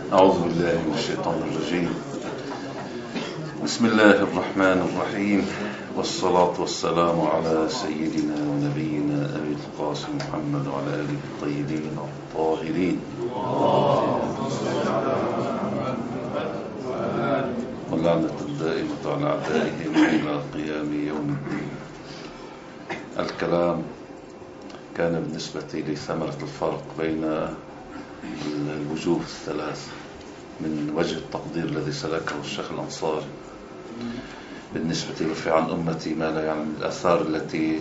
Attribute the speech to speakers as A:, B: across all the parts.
A: أعوذ بالله من الشيطان الرجيم. بسم الله الرحمن الرحيم، والصلاة والسلام على سيدنا ونبينا أبي القاسم محمد وعلى آله الطيبين الطاهرين، واللعنة الدائمة على أعدائهم إلى قيام يوم الدين. الكلام كان بالنسبة لثمرة الفرق بين الوجوه الثلاث من وجه التقدير الذي سلكه الشيخ الأنصاري بالنسبة لرفع عن أمتي ما لا يعلم، الآثار التي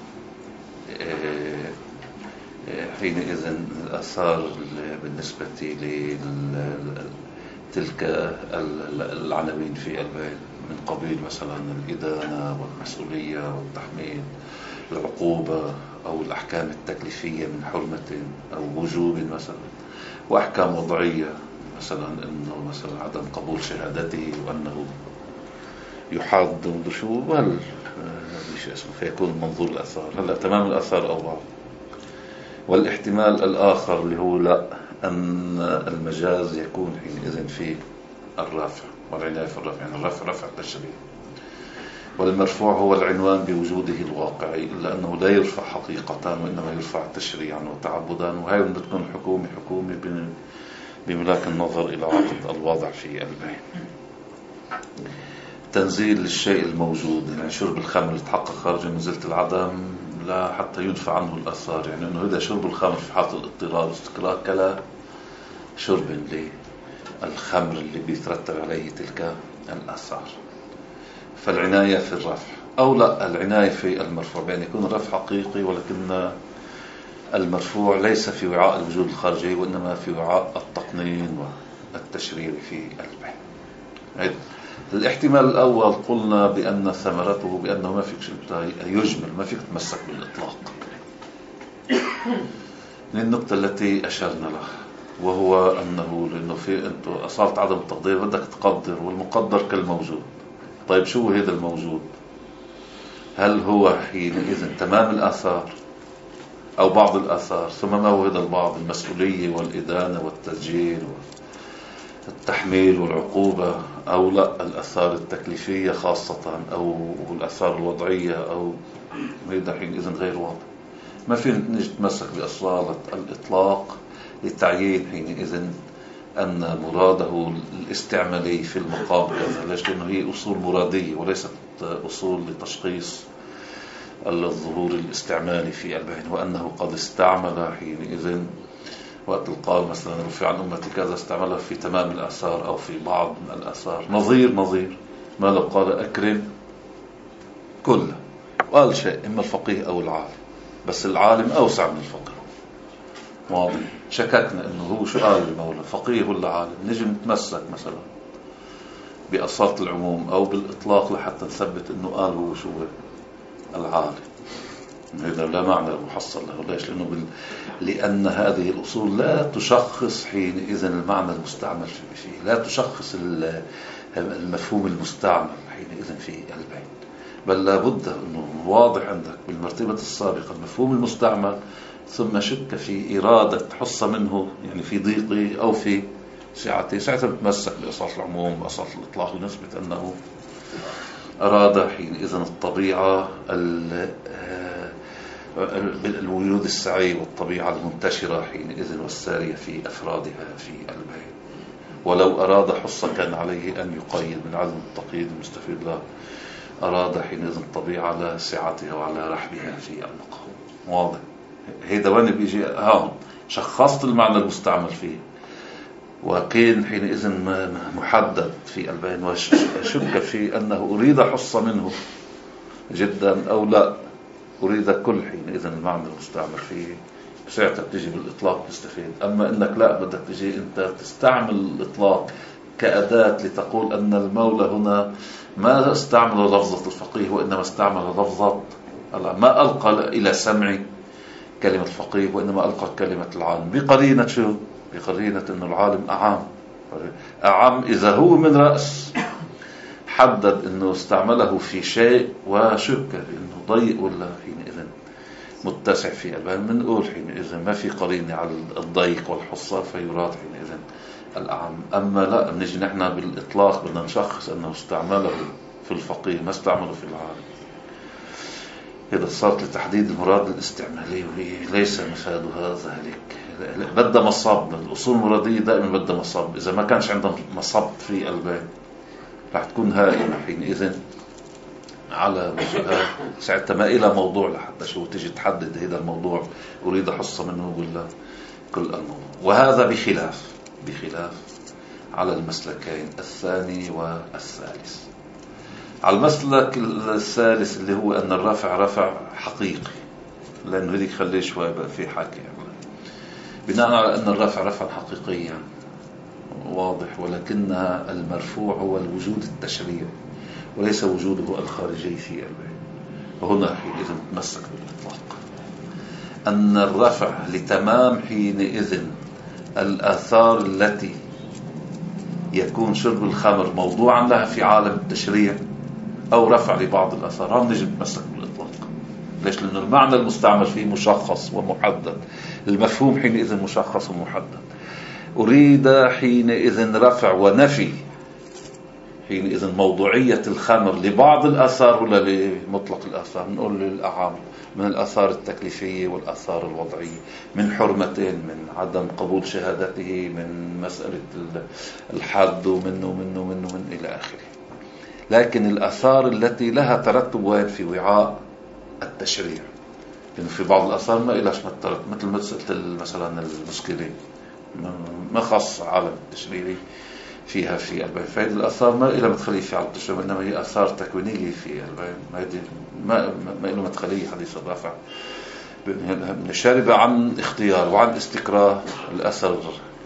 A: حينئذ الآثار بالنسبة لتلك العناوين في البيت من قبيل مثلا الإدانة والمسؤولية والتحميل، العقوبة أو الأحكام التكليفية من حرمة أو وجوب مثلا، وأحكام وضعية مثلا أنه مثلا عدم قبول شهادته وأنه يحاض شو هل مش اسمه فيكون منظور الأثار هلا تمام الأثار أو بعض. والاحتمال الآخر اللي هو لا، أن المجاز يكون حينئذ في الرفع والعناية في الرفع، يعني الرفع رفع التشريع، والمرفوع هو العنوان بوجوده الواقعي، إلا أنه لا يرفع حقيقة وإنما يرفع تشريعا وتعبدا، وهي بتكون حكومة بملاك النظر إلى عقد الوضع في البين. تنزيل للشيء الموجود، يعني شرب الخمر يتحقق خارج منزلة العدم لا حتى ينفع عنه الأثار، يعني أنه إذا شرب الخمر في حالة الاضطرار واستقرار كلا شرب للخمر اللي بيترتب عليه تلك الأثار. فالعناية في الرفع أو لا، العناية في المرفوع بأن يكون الرفع حقيقي، ولكن المرفوع ليس في وعاء الوجود الخارجي وإنما في وعاء التقنين والتشريع في البين. الاحتمال الأول قلنا بأن ثمرته بأنه ما فيك يجمل، ما فيك تمسك بالإطلاق للنقطة التي أشرنا لها، وهو أنه لأنه في أنتو أصالة عدم التقدير بدك تقدر، والمقدر كالموجود. طيب شو هذا الموجود؟ هل هو حينئذ تمام الآثار أو بعض الآثار؟ ثم ما هو هذا البعض؟ المسؤولية والإدانة والتسجيل والتحميل والعقوبة، أو لا الآثار التكليفية خاصة، أو الآثار الوضعية، أو هذا حينئذ غير واضح. ما في نتمسك بأصالة الإطلاق للتعيين حينئذ أن مراده الاستعمالي في المقام كذا. ليش؟ لأنه هي أصول مرادية وليست أصول لتشخيص الظهور الاستعمالي في البين، وأنه قد استعمل حينئذ وقت القال مثلا رفع عن أمتي كذا استعملها في تمام الآثار أو في بعض من الآثار. نظير ما لو قال أكرم كله، قال شيء إما الفقيه أو العالم، بس العالم أوسع من الفقيه. واضح؟ شككنا إنه هو شو قال المولى، فقيه ولا عالم؟ نجي نتمسك مثلا بأصالة العموم أو بالإطلاق لحتى نثبت إنه قال هو شو العالم. هذا لا معنى محصل له. ليش؟ لأن هذه الأصول لا تشخص حينئذ المعنى المستعمل فيه، لا تشخص المفهوم المستعمل حينئذ في البين، بل لابد أنه واضح عندك بالمرتبة السابقة المفهوم المستعمل، ثم شك في إرادة حصة منه، يعني في ضيقه أو في سعته، ساعتها بتمسك بأصالة العموم بأصالة الإطلاق لنثبت أنه أراد حينئذ الطبيعة بالوجود السعي والطبيعة المنتشرة حينئذ والسارية في أفرادها في البين. ولو أراد حصة كان عليه أن يقيد من عدم التقييد المستفيد له، أراد حينئذ الطبيعة على سعتها وعلى رحبها في المقام. واضح؟ هيدا وين بيجي هون شخصت المعنى المستعمل فيه، وكان حينئذ محدد في البين، وشك في أنه أريد حصة منه جدا أو لا أريد كل حينئذ المعنى المستعمل فيه، ساعتها بتجي بالإطلاق تستفيد. أما إنك لا بدك تجي أنت تستعمل الإطلاق كأداة لتقول أن المولى هنا ما استعمل لفظة الفقيه وإنما استعمل لفظة، ما ألقى إلى سمع كلمة الفقيه وإنما ألقى كلمة العالم، بقرينة شو؟ بقرينة أن العالم أعم إذا هو من رأس حدد أنه استعمله في شيء وشك أنه ضيق ولا حينئذ متسع في البين، بنقول حينئذ ما في قرينة على الضيق والحصة، فيراد حينئذ الأعم. أما لا نجي نحن بالإطلاق بدنا نشخص أنه استعمله في الفقيه ما استعمله في العالم، إذا صارت لتحديد المراد الاستعمالي ليس مفادها ذلك. بدها مصاب، الأصول المرادية دائما بدها مصاب، إذا ما كانش عندهم مصاب في البيع رح تكون هائمة حينئذ على وجهها، ساعتها ما إلى موضوع لحتى شو تيجي تحدد هذا الموضوع أريد حصة منه ولا كل الموضوع. وهذا بخلاف على المسلكين الثاني والثالث. على المسلك الثالث اللي هو أن الرفع رفع حقيقي، لأنه هذيك خليه شوي بقى في حكي بناء على أن الرفع رفع حقيقيا واضح، ولكن المرفوع هو الوجود التشريعي وليس وجوده الخارجي في البيع. وهنا حينئذ نتمسك بالإطلاق أن الرفع لتمام حينئذ الآثار التي يكون شرب الخمر موضوعا لها في عالم التشريع أو رفع لبعض الآثار، هم نجي نتمسك بالإطلاق. ليش؟ لأن المعنى المستعمل فيه مشخص ومحدد، المفهوم حينئذ مشخص ومحدد. أريد حينئذ رفع ونفي حينئذ موضوعية الخمر لبعض الآثار ولا لمطلق الآثار؟ نقول للأعم من الآثار التكليفية والآثار الوضعية، من حرمتين، من عدم قبول شهادته، من مسألة الحد ومن إلى آخره. لكن الآثار التي لها ترتب في وعاء التشريع، لأنه في بعض الآثار ما إلاش مترتب، مثل مسألة مثلا المسكرين ما خص عالم التشريعي فيها في البيع، فهذه الآثار ما إلى مدخلية في عالم التشريع، إنما هي آثار تكوينية في البيع، ما إلى مدخلية حديث الرفع. شاربة عن اختيار وعن استكراه، الأثر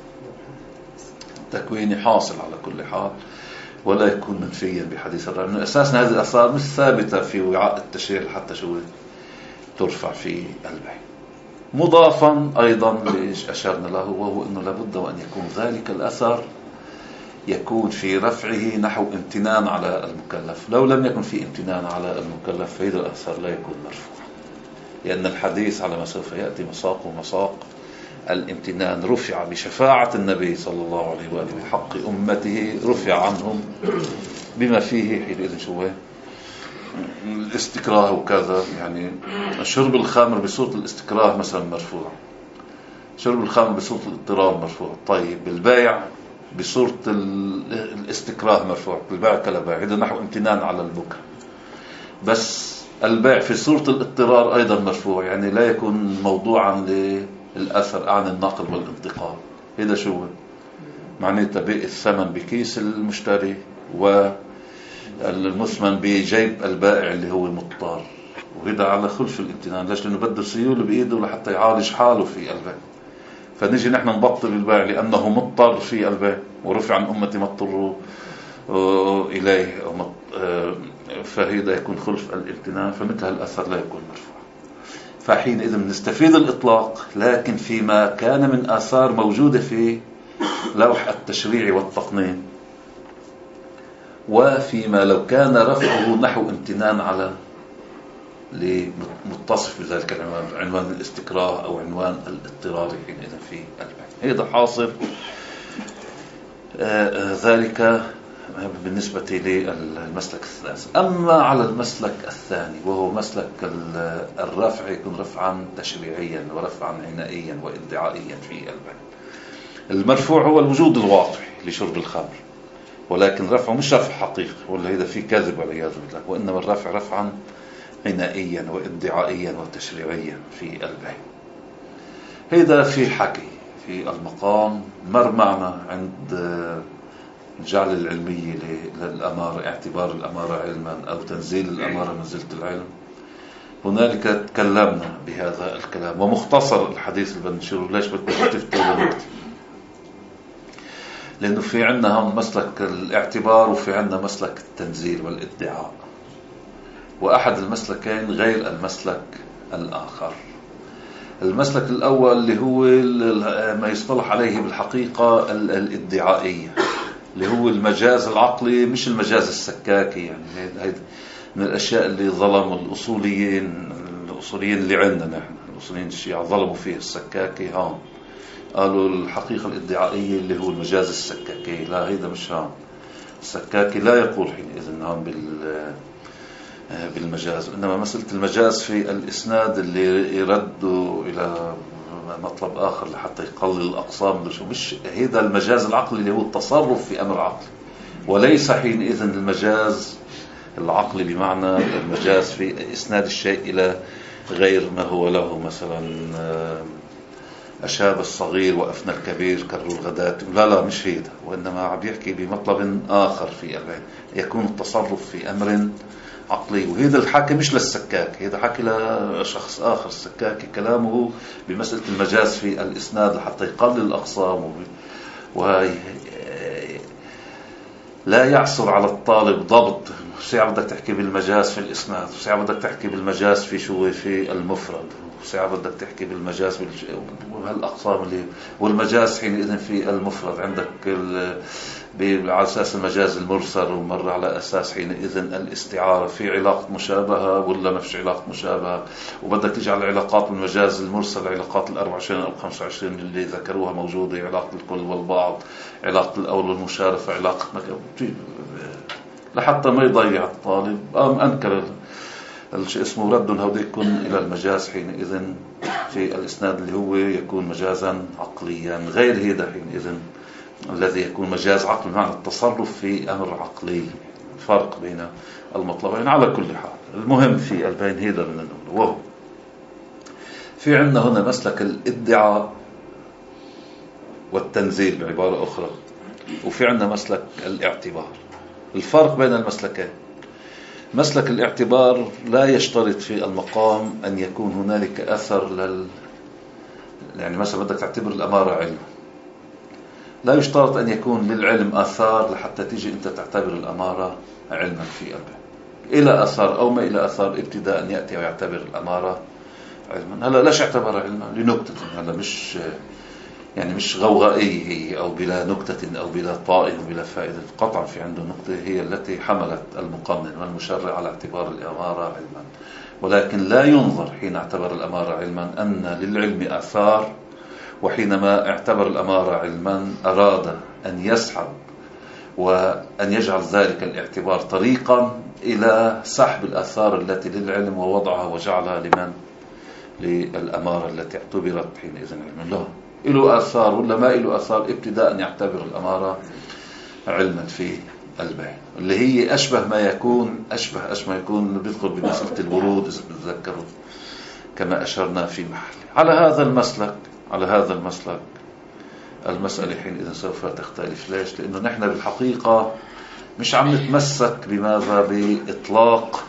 A: تكويني حاصل على كل حال ولا يكون منفيا بحديث الرفع، لأن أساسنا هذه الآثار مش ثابتة في وعاء التشريع حتى شو ترفع في البيع. مضافا أيضا ليش أشرنا له، وهو أنه لابد وأن يكون ذلك الأثر يكون في رفعه نحو امتنان على المكلف. لو لم يكن في امتنان على المكلف فهذا الأثر لا يكون مرفوع، لأن الحديث على ما سوف يأتي مساق الامتنان رفع بشفاعة النبي صلى الله عليه وآله بحق أمته، رفع عنهم بما فيه حينئذ شوه الاستكراه وكذا. يعني شرب الخمر بصورة الاستكراه مثلا مرفوع، شرب الخمر بصورة الاضطرار مرفوع. طيب البيع بصورة الاستكراه مرفوع، البيع كالبيع، هذا نحو امتنان على البكر. بس البيع في صورة الاضطرار أيضا مرفوع، يعني لا يكون موضوعا للأثر عن النقل والانتقال. هذا شو معناته؟ بيع الثمن بكيس المشتري والمثمن بجيب البائع اللي هو مضطر، وهذا على خلف الامتنان. ليش؟ لأنه بده سيولة بإيده لحتى يعالج حاله في البيع، فنجي نحن نبطل البيع لأنه مضطر في البيع، ورفع عن أمتي ما اضطروا إليه، فهذا يكون خلف الامتنان، فمثل الأثر لا يكون مرفوع. فحينئذ نستفيد الإطلاق، لكن فيما كان من آثار موجودة في لوح التشريع والتقنين، وفيما لو كان رفعه نحو امتنان على لمتصف بذلك العنوان، عنوان الاستكراه أو عنوان الاضطرار حينئذ في البيع. هذا حاصل ذلك بالنسبة للمسلك الثالث. أما على المسلك الثاني وهو مسلك الرفع، يكون رفعا تشريعيا ورفعا عنائيا وادعائيا في البيع. المرفوع هو الوجود الواقع لشرب الخمر، ولكن رفعه مش رفع حقيقي، ولا هذا فيه كذب والعياذ بالله، وإنما الرفع رفعا عنائيا وادعائيا وتشريعيا في البيع. هذا في حكي في المقام مر معنا عند جعل العلمية للأمارة، اعتبار الأمارة علما أو تنزيل الأمارة منزلة العلم. هنالك تكلمنا بهذا الكلام ومختصر الحديث اللي بنشره. ليش بدك تفتوا دلوقتي؟ لأنه في عنا هم مسلك الاعتبار وفي عنا مسلك التنزيل والادعاء، وأحد المسلكين غير المسلك الآخر. المسلك الأول اللي هو ما يصطلح عليه بالحقيقة الادعائية، اللي هو المجاز العقلي مش المجاز السكاكي. يعني هذا من الأشياء اللي ظلموا الأصوليين اللي عندنا نحن، الأصوليين الشيعة ظلموا فيه السكاكي هون قالوا الحقيقة الادعائية اللي هو المجاز السكاكي. لا، هيدا مش هان. السكاكي لا يقول حينئذ هان بالمجاز، إنما مسألة المجاز في الإسناد اللي يردوا إلى مطلب آخر لحتى يقلل الأقسام. مش هذا المجاز العقلي اللي هو التصرف في أمر عقلي، وليس حينئذ المجاز العقلي بمعنى المجاز في إسناد الشيء إلى غير ما هو له. مثلا أشاب الصغير وأفنى الكبير كروا الغداة. لا مش هيدا، وإنما عم يحكي بمطلب آخر في العلم، يكون التصرف في أمر عقلي. وهذا الحكي مش للسكاك، هذا حكي لشخص آخر. السكاكي كلامه بمسألة المجاز في الإسناد لحتى يقلل الأقسام لا يعصر على الطالب ضبط ساعة بدك تحكي بالمجاز في الإسناد، وساعة بدك تحكي بالمجاز في المفرد، وساعة بدك تحكي بالمجاز وهالأقسام اللي. والمجاز حينئذ في المفرد عندك على أساس المجاز المرسل، ومر على أساس حينئذ الاستعارة في علاقة مشابهة ولا ما فيش علاقة مشابهة. وبدك تجعل علاقات المجاز المرسل علاقات 24 أو 25 اللي ذكروها موجودة، علاقة الكل والبعض، علاقة الأول والمشارفة، علاقة لحتى ما يضيع الطالب. أنكر الشيء اسمه رد هودي يكون إلى المجاز حينئذ في الإسناد اللي هو يكون مجازا عقليا، غير هذا حينئذ الذي يكون مجاز عقلي بمعنى التصرف في أمر عقلي. فرق بين المطلبين. على كل حال المهم في البين هذا من الأول. وهو في عندنا هنا مسلك الادعاء والتنزيل بعبارة أخرى، وفي عندنا مسلك الاعتبار. الفرق بين المسلكين: مسلك الاعتبار لا يشترط في المقام أن يكون هنالك أثر يعني مثلا بدك تعتبر الأمارة علم، لا يشترط أن يكون للعلم آثار لحتى تيجي أنت تعتبر الأمارة علما في قلبه. إلى أثر أو ما إلى أثر، ابتداء أن يأتي ويعتبر الأمارة علما. هلا ليش اعتبر علما؟ لنكتة. هلا مش غوغائية هي، أو بلا نكتة أو بلا طائل وبلا فائدة. قطعا في عنده نكتة هي التي حملت المقنن والمشرع على اعتبار الأمارة علما، ولكن لا ينظر حين اعتبر الأمارة علما أن للعلم آثار، وحينما اعتبر الأمارة علما أراد أن يسحب وأن يجعل ذلك الاعتبار طريقا إلى سحب الآثار التي للعلم ووضعها وجعلها للأمارة التي اعتبرت حينئذ علما. له إله آثار ولا ما إله آثار، ابتداء أن يعتبر الأمارة علما في البين، اللي هي أشبه ما يكون بيدخل بمسألة الورود إذا بتذكروا كما أشرنا في محل. على هذا المسلك المسألة حينئذ سوف تختلف. ليش؟ لأنه نحن بالحقيقة مش عم نتمسك بماذا بإطلاق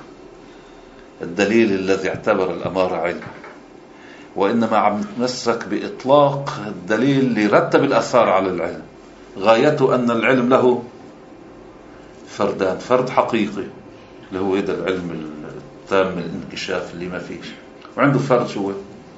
A: الدليل الذي اعتبر الأمارة علم، وإنما عم نتمسك بإطلاق الدليل اللي رتب الأثار على العلم. غايته أن العلم له فردان: فرد حقيقي اللي هو هذا العلم التام الانكشاف اللي ما فيش، وعنده فرد شو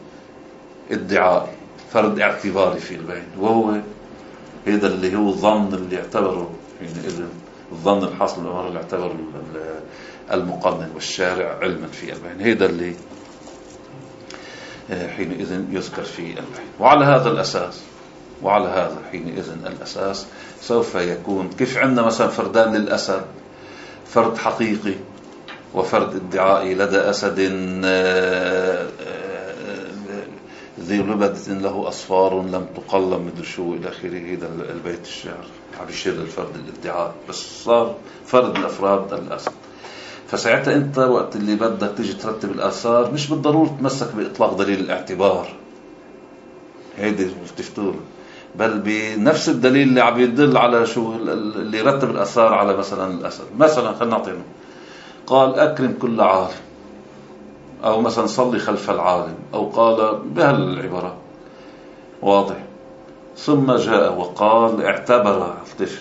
A: ادعائي، فرد اعتباري في البين، وهو هذا اللي هو الظن اللي اعتبره حينئذ الظن الحاصل بالأمر اللي اعتبره المقنن والشارع علما في البين. هذا اللي حينئذ يذكر في البين. وعلى هذا حينئذ الأساس سوف يكون كيف عندنا مثلا فردان للأسد، فرد حقيقي وفرد ادعائي لدى أسد ذي لبدة له أصفار لم تقلم مدري شو إلى آخره. هذا البيت الشعر عم يشير للفرد الادعاء، بس صار فرد الأفراد الأسد. فساعتها أنت وقت اللي بدك تيجي ترتب الآثار مش بالضرورة تمسك بإطلاق دليل الاعتبار، هيدي تفتول، بل بنفس الدليل اللي عم يدل على شو اللي يرتب الآثار على مثلا الأسد. مثلا خلينا نعطينا قال أكرم كل عالم، أو مثلا صلي خلف العالم، أو قال بهالعبارة واضح. ثم جاء وقال اعتبر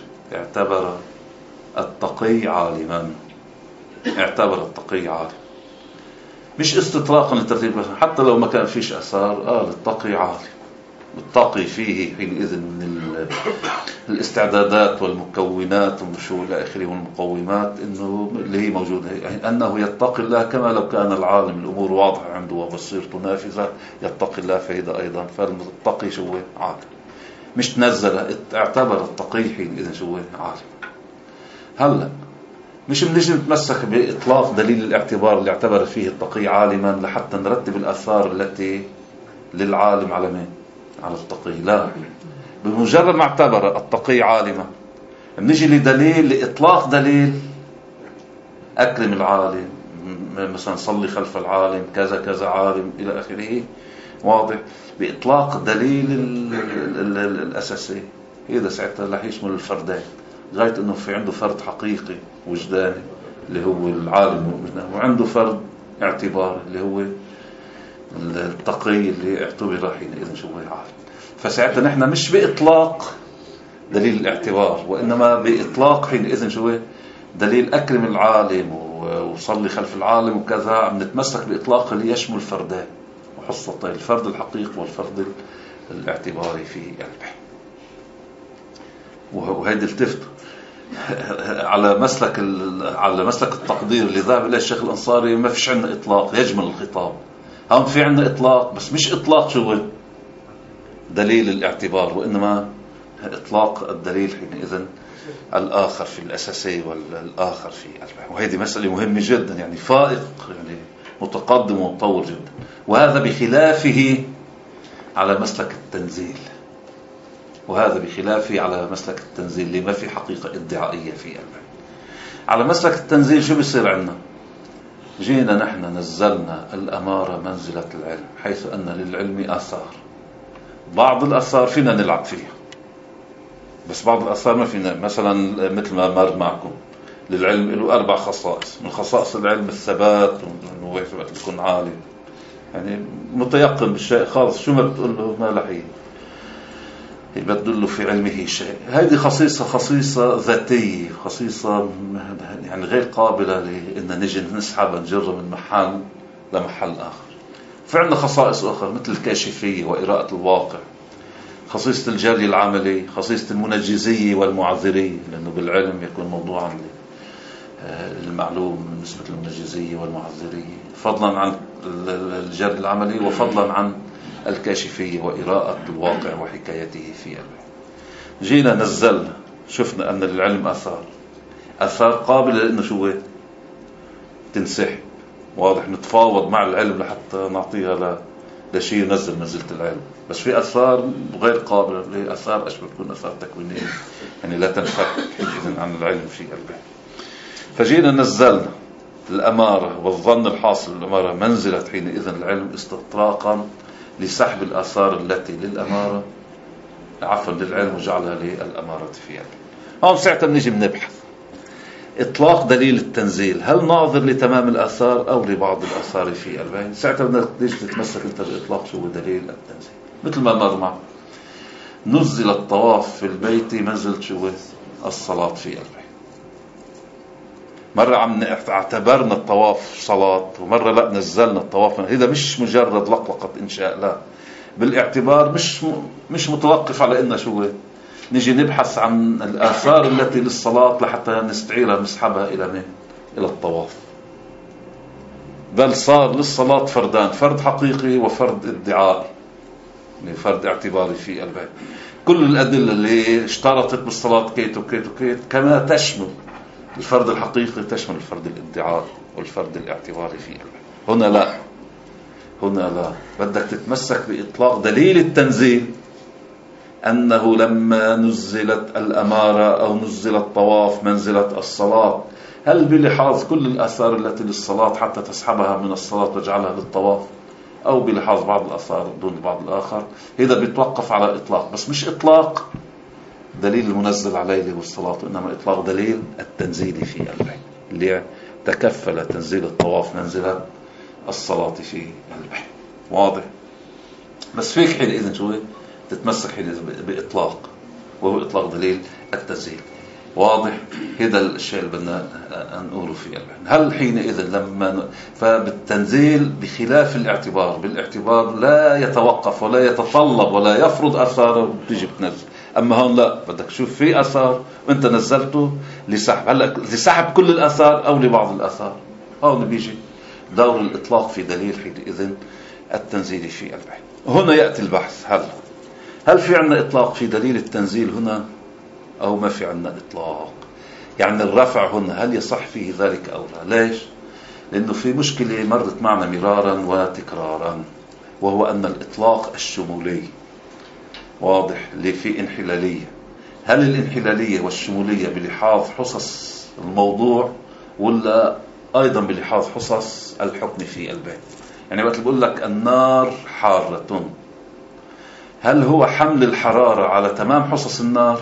A: التقي عالما، اعتبر التقي عالم، مش استطراقا للترتيب، حتى لو ما كان فيش أثار قال التقي عالم. متقي فيه حينئذ من الاستعدادات والمكونات والشو إلى آخره والمقومات إنه اللي هي موجودة، يعني أنه يتقي الله كما لو كان العالم الأمور واضحة عنده وبصيرته نافذة يتقي الله فإذا أيضا. فالمتقي شو عالم، مش تنزل، اعتبر التقي حينئذ شو عالم. هلا مش بنجي نتمسك بإطلاق دليل الاعتبار اللي اعتبر فيه التقي عالما لحتى نرتب الآثار التي للعالم على مين؟ على التقي. لا، بمجرد ما اعتبر التقي عالما بنجي لدليل، لإطلاق دليل أكرم العالم، مثلا صلي خلف العالم، كذا كذا عالم إلى آخره. واضح؟ بإطلاق دليل الأساسي. هذا ساعتها رح يشمل الفردين لغاية أنه في عنده فرد حقيقي وجداني اللي هو العالم المؤمن، وعنده فرد اعتبار اللي هو التقي اللي اعتبر حينئذ شو عالم. فساعتها نحن مش بإطلاق دليل الاعتبار، وإنما بإطلاق حينئذ شو دليل أكرم العالم وصلي خلف العالم وكذا. عم نتمسك بإطلاق اللي يشمل فردين وحصتين، الفرد الحقيقي والفرد الاعتباري في قلبه. وهيدي التفتوا على مسلك التقدير اللي ذهب إليه الشيخ الأنصاري. ما فيش عندنا إطلاق يجمل الخطاب، هم في عندنا إطلاق بس مش إطلاق شو دليل الاعتبار، وإنما إطلاق الدليل حينئذ الآخر في الأساسي والآخر في قلبه. وهذه مسألة مهمة جدا، يعني فائق، يعني متقدم ومتطور جدا. وهذا بخلافه على مسلك التنزيل، وهذا بخلافه على مسلك التنزيل اللي ما في حقيقة ادعائية في قلبه. على مسلك التنزيل شو بيصير عندنا؟ جينا نحن نزلنا الأمارة منزلة العلم، حيث أن للعلم آثار. بعض الآثار فينا نلعب فيها، بس بعض الآثار ما فينا. مثلا مثل ما مر معكم، للعلم له 4 خصائص. من خصائص العلم الثبات، وإنه يكون عالم، يعني متيقن بالشيء خالص، شو ما بتقول له ما لحيه يبدل له في علمه شيء. هذه خصيصة ذاتية، خصيصة يعني غير قابلة لأن نجي نسحب نجر من محل لمحل آخر. فعندنا خصائص أخرى مثل الكاشفية وإراءة الواقع، خصيصة الجري العملي، خصيصة المنجزية والمعذرية، لأنه بالعلم يكون موضوعا المعلوم بالنسبة للمنجزية والمعذرية، فضلا عن الجري العملي وفضلا عن الكاشفية وإراءة الواقع وحكايته في قلبه. جينا نزلنا شفنا أن للعلم آثار قابلة لأنه شو تنسحب. واضح؟ نتفاوض مع العلم لحتى نعطيها لشيء ينزل منزلة العلم. بس في آثار غير قابلة، اللي آثار أشبه تكون آثار تكوينية، يعني لا تنفك إذن عن العلم في قلبه. فجينا نزلنا الأمارة والظن الحاصل الأمارة منزلة حينئذ العلم استطراقا لسحب الآثار التي للأمارة للعلم وجعلها للأمارة في قلبه. هم ساعتها بنيجي بنبحث إطلاق دليل التنزيل، هل ناظر لتمام الآثار أو لبعض الآثار في قلبه؟ ساعتها بدنا نيجي تتمسك أنت بإطلاق شو دليل التنزيل. مثل ما مر معه، نزل الطواف في البيت منزل شو الصلاة في قلبه. مرة اعتبرنا الطواف صلاة، ومرة لا نزلنا الطواف. هذا مش مجرد لقلقة إنشاء، لا، بالاعتبار مش متوقف على إنه شو نجي نبحث عن الآثار التي للصلاة لحتى نستعيرها نسحبها إلى الطواف. بل صار للصلاة فردان، فرد حقيقي وفرد ادعائي، يعني فرد اعتباري في قلبه. كل الأدلة اللي اشترطت بالصلاة كيت وكيت وكيت كما تشمل الفرد الحقيقي تشمل الفرد الادعائي والفرد الاعتباري في قلبه. هنا لا، بدك تتمسك بإطلاق دليل التنزيل، أنه لما نزلت الأمارة أو نزل الطواف منزلة الصلاة، هل بلحاظ كل الآثار التي للصلاة حتى تسحبها من الصلاة وتجعلها للطواف، أو بلحاظ بعض الآثار دون بعض الآخر؟ هذا بيتوقف على إطلاق، بس مش إطلاق دليل المنزل عليه والصلاة، إنما إطلاق دليل التنزيل في قلبه، اللي تكفل تنزيل الطواف منزلة الصلاة في قلبه. واضح؟ بس فيك حينئذ شو تتمسك حينئذ بإطلاق، وهو إطلاق دليل التنزيل. واضح؟ هذا الشيء اللي بدنا نقوله في البيان. هل حينئذ لما فبالتنزيل بخلاف الاعتبار، بالاعتبار لا يتوقف ولا يتطلب ولا يفرض أثاره بتيجي بتنزل. أما هون لا، بدك تشوف في أثار وانت نزلته لسحب، هلا لسحب كل الأثار أو لبعض الأثار. هون بيجي دور الإطلاق في دليل حينئذ التنزيل في البيان. هنا يأتي البحث، هل في عنا إطلاق في دليل التنزيل هنا أو ما في عنا إطلاق؟ يعني الرفع هنا هل يصح فيه ذلك أو لا؟ ليش؟ لأنه في مشكلة مرت معنا مرارا وتكرارا، وهو أن الإطلاق الشمولي واضح اللي في انحلالية. هل الانحلالية والشمولية بلحاظ حصص الموضوع ولا أيضا بلحاظ حصص الحكم في البيان؟ يعني وقت بقول لك النار حارة، هل هو حمل الحرارة على تمام حصص النار؟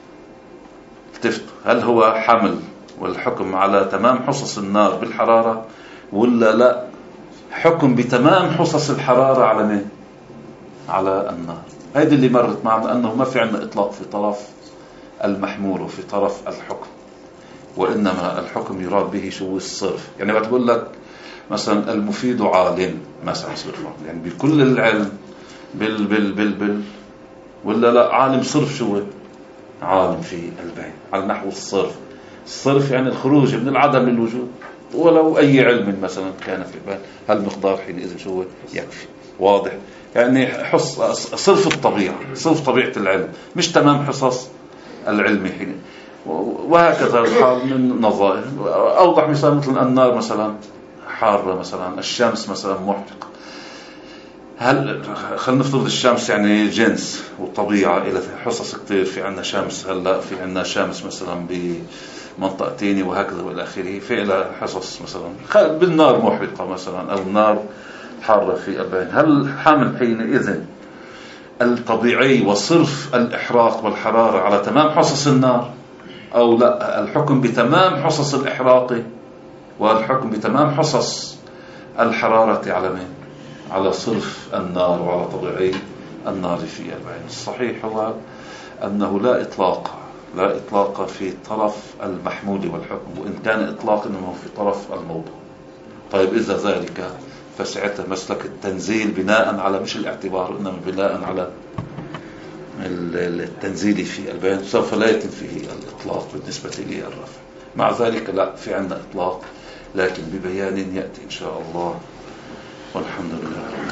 A: هل هو حمل والحكم على تمام حصص النار بالحرارة، ولا لا حكم بتمام حصص الحرارة على مين؟ على النار. هذا اللي مرت معنا، أنه ما في عندنا إطلاق في طرف المحمول وفي طرف الحكم، وإنما الحكم يراد به شو الصرف. يعني بتقول لك مثلا المفيد عالم مثلا، يعني بكل العلم بال ولا لا عالم صرف، شو عالم في البيان على نحو الصرف. الصرف يعني الخروج من العدم للوجود، ولو أي علم مثلا كان في البيان هالمقدار حينئذ شو يكفي. واضح؟ يعني صرف الطبيعة، صرف طبيعة العلم، مش تمام حصص العلم حين. وهكذا الحال من نظائر. أوضح مثال مثل النار مثلا حارة، مثلا الشمس مثلا محرقة. هل خلينا نفترض الشمس يعني جنس وطبيعة إلى حصص كتير، في عنا شمس، هلا في عنا شمس مثلا بمنطقتين وهكذا والى آخره، في إلى حصص مثلا بالنار محرقة مثلا، أو النار حارة في البيان. هل حمل حينئذ الطبيعي وصرف الإحراق والحرارة على تمام حصص النار، أو لا الحكم بتمام حصص الإحراق والحكم بتمام حصص الحرارة على مين؟ على صرف النار وعلى طبيعي النار في البيان. الصحيح هو أنه لا إطلاق في طرف المحمول والحكم، وإن كان إطلاق إنه في طرف الموضوع. طيب إذا ذلك فساعتها مسلك التنزيل بناء على مش الاعتبار، إنما بناء على التنزيل في البيان سوف لا يتم فيه الإطلاق بالنسبة للرفع. مع ذلك لا، في عندنا إطلاق لكن ببيان يأتي إن شاء الله، والحمد لله.